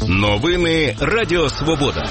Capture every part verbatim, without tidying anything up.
Новини Радіо Свобода.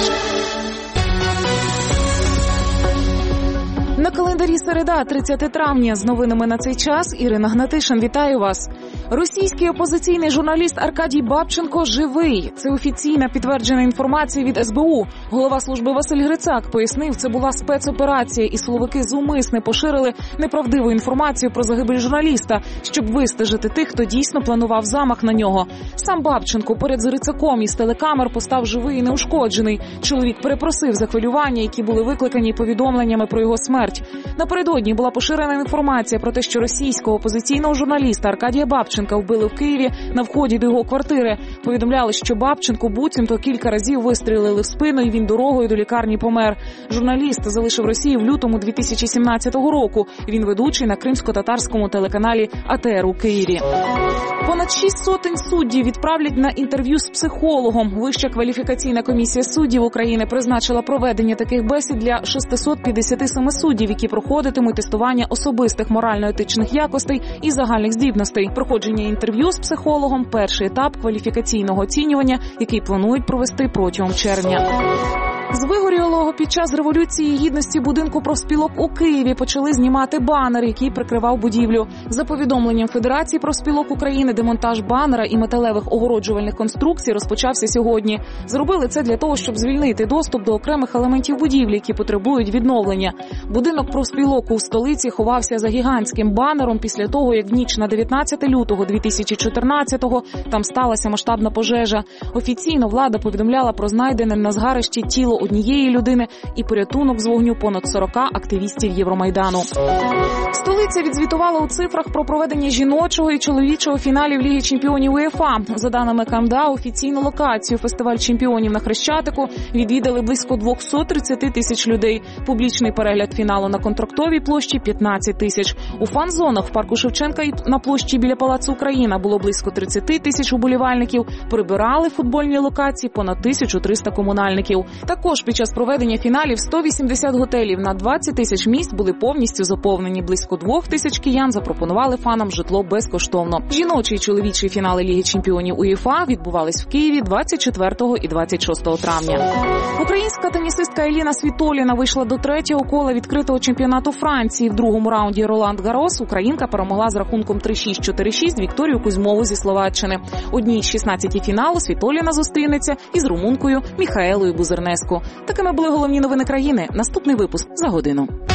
На календарі середа, тридцяте травня. З новинами на цей час Ірина Гнатишин. Вітаю вас. Російський опозиційний журналіст Аркадій Бабченко живий. Це офіційна підтверджена інформація від ес бе у. Голова служби Василь Грицак пояснив, це була спецоперація, і силовики зумисне поширили неправдиву інформацію про загибель журналіста, щоб вистежити тих, хто дійсно планував замах на нього. Сам Бабченко поряд з Грицаком із телекамер постав живий і неушкоджений. Чоловік перепросив за хвилювання, які були викликані повідомленнями про його смерть. Напередодні була поширена інформація про те, що російського опозиційного журналіста Аркадія Бабченка вбили в Києві на вході до його квартири. Повідомляли, що Бабченку буцімто кілька разів вистрілили в спину, і він дорогою до лікарні помер. Журналіст залишив Росію в лютому дві тисячі сімнадцятого року. Він ведучий на кримсько-татарському телеканалі а те ер у Києві. Понад шість сотень суддів відправлять на інтерв'ю з психологом. Вища кваліфікаційна комісія суддів України призначила проведення таких бесід для шістсот п'ятдесят сім суддів, які проходитимуть тестування особистих морально-етичних якостей і загальних здібностей. Проходження інтерв'ю з психологом – перший етап кваліфікаційного оцінювання, який планують провести протягом червня. З вигорілого під час Революції Гідності будинку профспілок у Києві почали знімати банер, який прикривав будівлю. За повідомленням Федерації профспілок України, демонтаж банера і металевих огороджувальних конструкцій розпочався сьогодні. Зробили це для того, щоб звільнити доступ до окремих елементів будівлі, які потребують відновлення. Будинок профспілок у столиці ховався за гігантським банером після того, як в ніч на дев'ятнадцяте лютого дві тисячі чотирнадцятого там сталася масштабна пожежа. Офіційно влада повідомляла про знайдене на згарищі тіло однієї людини і порятунок з вогню понад сорока активістів Євромайдану. Столиця відзвітувала у цифрах про проведення жіночого і чоловічого фіналів Ліги чемпіонів УЄФА. За даними КМДА, офіційну локацію фестиваль чемпіонів на Хрещатику відвідали близько двісті тридцять тисяч людей. Публічний перегляд фіналу на Контрактовій площі – п'ятнадцять тисяч. У фан-зонах в парку Шевченка і на площі біля Палацу Україна було близько тридцять тисяч уболівальників. Прибирали футбольні локації понад тисячу триста комунальників. Також під час проведення фіналів сто вісімдесят готелів на двадцять тисяч місць були повністю заповнені. Близько двох тисяч киян запропонували фанам житло безкоштовно. Жіночі і чоловічі фінали Ліги чемпіонів УЄФА відбувались в Києві двадцять четвертого і двадцять шостого травня. Українська тенісистка Еліна Світоліна вийшла до третього кола відкритого чемпіонату Франції. В другому раунді Роланд Гарос українка перемогла з рахунком три шість чотири шість Вікторію Кузьмову зі Словаччини. Одній з шістнадцяти фіналу Світоліна зустрінеться із румункою Міхаелою Бузернеску. Такими були головні новини країни. Наступний випуск за годину.